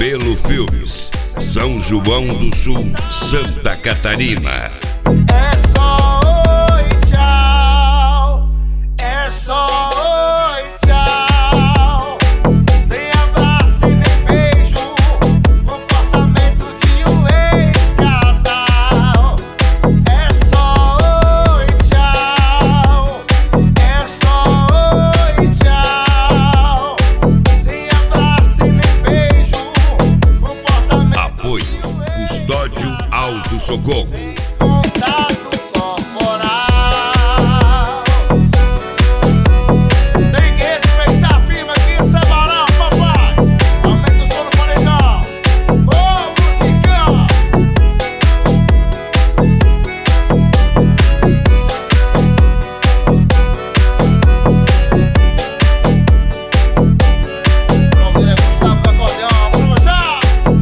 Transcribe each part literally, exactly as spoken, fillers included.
Cabelo Filmes, São João do Sul, Santa Catarina. É só oi, tchau. É só oi, tchau. Sem abraço e nem beijo. Comportamento de um ex-casal. É só oi, tchau. É só oi, tchau. Sem abraço e nem beijo. Comportamento. Apoio Custódio Auto Socorro. Contato corporal. Tem que respeitar a firma aqui, Sebarão, papai. Aumenta o som no paredão. Ô, musicão. Vamos ver, Gustavo do acordeão, vamos começar.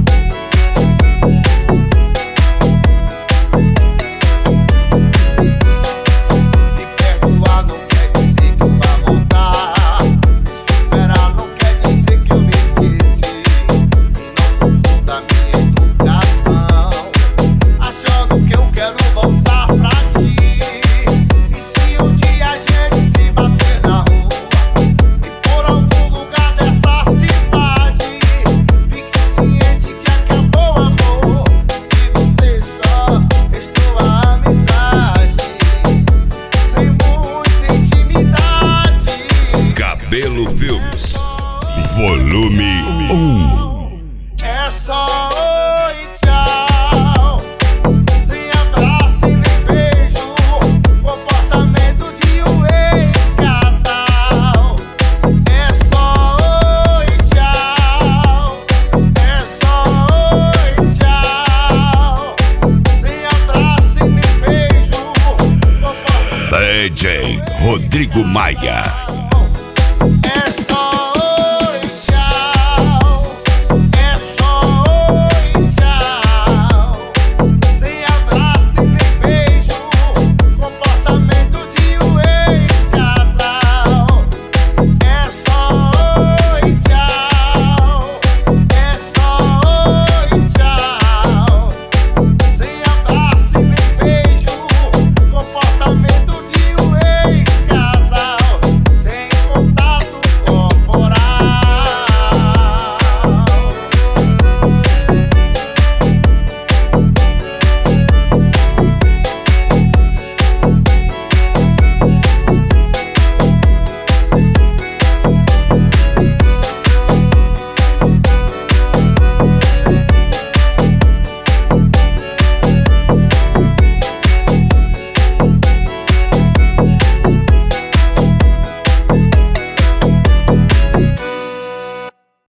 Cabelo Filmes, volume um. É só oi, tchau. Sem abraço e nem beijo. Comportamento de um ex-casal. É só oi, tchau. É só oi, tchau. Sem abraço e nem beijo. Comportamento. D J Rodrigo Maia.